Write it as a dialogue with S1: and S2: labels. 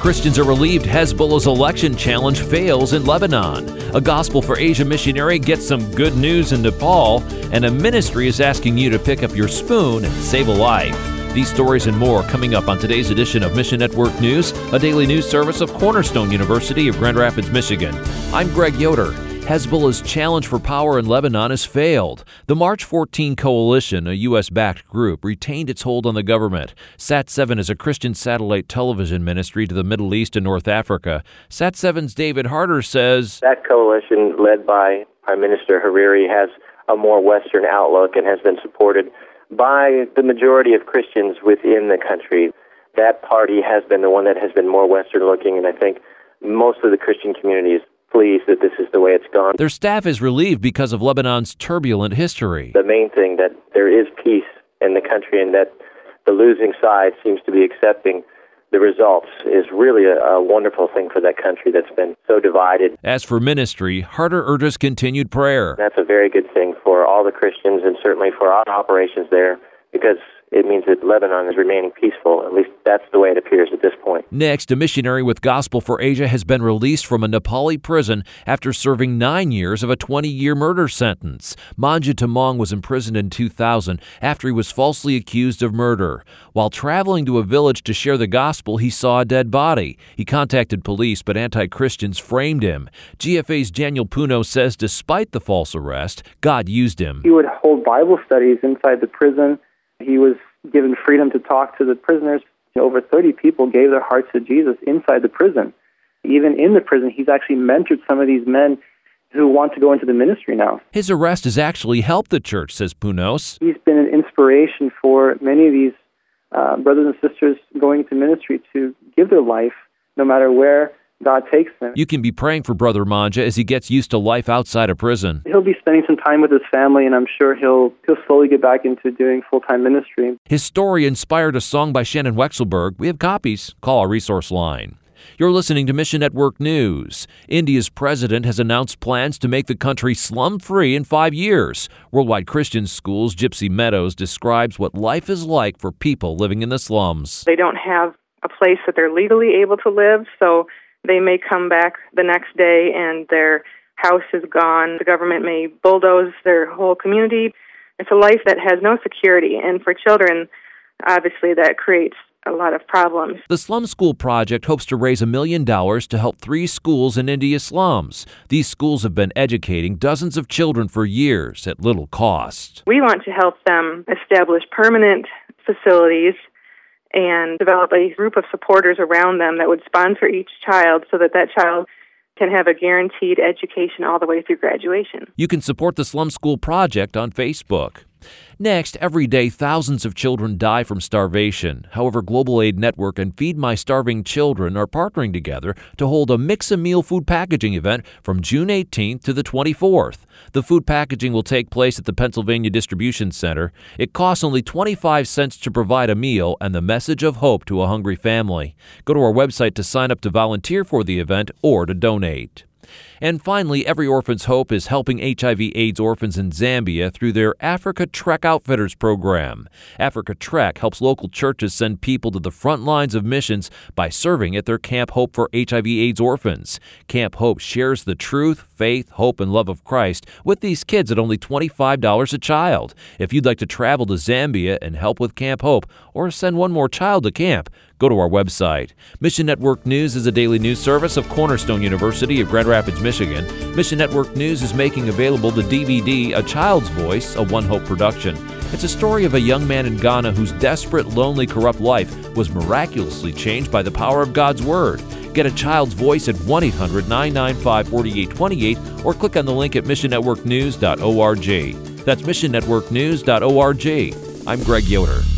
S1: Christians are relieved Hezbollah's election challenge fails in Lebanon. A Gospel for Asia missionary gets some good news in Nepal, and a ministry is asking you to pick up your spoon and save a life. These stories and more coming up on today's edition of Mission Network News, a daily news service of Cornerstone University of Grand Rapids, Michigan. I'm Greg Yoder. Hezbollah's challenge for power in Lebanon has failed. The March 14 Coalition, a U.S.-backed group, retained its hold on the government. Sat7 is a Christian satellite television ministry to the Middle East and North Africa. Sat7's David Harder says,
S2: that coalition, led by Prime Minister Hariri, has a more Western outlook and has been supported by the majority of Christians within the country. That party has been the one that has been more Western-looking, and I think most of the Christian community is pleased that this is the way it's gone.
S1: Their staff is relieved because of Lebanon's turbulent history.
S2: The main thing, that there is peace in the country and that the losing side seems to be accepting the results, is really a wonderful thing for that country that's been so divided.
S1: As for ministry, Harder urges continued prayer.
S2: That's a very good thing for all the Christians and certainly for our operations there, because it means that Lebanon is remaining peaceful. At least that's the way it appears at this point.
S1: Next, a missionary with Gospel for Asia has been released from a Nepali prison after serving 9 years of a 20-year murder sentence. Manja Tamong was imprisoned in 2000 after he was falsely accused of murder. While traveling to a village to share the gospel, he saw a dead body. He contacted police, but anti-Christians framed him. GFA's Daniel Puno says despite the false arrest, God used him.
S3: He would hold Bible studies inside the prison. He was given freedom to talk to the prisoners. Over 30 people gave their hearts to Jesus inside the prison. Even in the prison, he's actually mentored some of these men who want to go into the ministry now.
S1: His arrest has actually helped the church, says Punos.
S3: He's been an inspiration for many of these brothers and sisters going into ministry to give their life no matter where God takes them.
S1: You can be praying for Brother Manja as he gets used to life outside of prison.
S3: He'll be spending some time with his family, and I'm sure he'll slowly get back into doing full-time ministry.
S1: His story inspired a song by Shannon Wexelberg. We have copies. Call our resource line. You're listening to Mission Network News. India's president has announced plans to make the country slum-free in 5 years. Worldwide Christian Schools' Gypsy Meadows describes what life is like for people living in the slums.
S4: They don't have a place that they're legally able to live, so they may come back the next day and their house is gone. The government may bulldoze their whole community. It's a life that has no security, and for children, obviously, that creates a lot of problems.
S1: The Slum School Project hopes to raise $1 million to help 3 schools in India's slums. These schools have been educating dozens of children for years at little cost.
S4: We want to help them establish permanent facilities and develop a group of supporters around them that would sponsor each child so that that child can have a guaranteed education all the way through graduation.
S1: You can support the Slum School Project on Facebook. Next, every day thousands of children die from starvation. However, Global Aid Network and Feed My Starving Children are partnering together to hold a Mix-a-Meal food packaging event from June 18th to the 24th. The food packaging will take place at the Pennsylvania Distribution Center. It costs only 25 cents to provide a meal and the message of hope to a hungry family. Go to our website to sign up to volunteer for the event or to donate. And finally, Every Orphan's Hope is helping HIV/AIDS orphans in Zambia through their Africa Trek Outfitters program. Africa Trek helps local churches send people to the front lines of missions by serving at their Camp Hope for HIV/AIDS orphans. Camp Hope shares the truth, faith, hope, and love of Christ with these kids at only $25 a child. If you'd like to travel to Zambia and help with Camp Hope or send one more child to camp, go to our website. Mission Network News is a daily news service of Cornerstone University of Grand Rapids, Michigan. Mission Network News is making available the DVD A Child's Voice, a One Hope production. It's a story of a young man in Ghana whose desperate, lonely, corrupt life was miraculously changed by the power of God's Word. Get A Child's Voice at 1-800-995-4828 or click on the link at missionnetworknews.org. That's missionnetworknews.org. I'm Greg Yoder.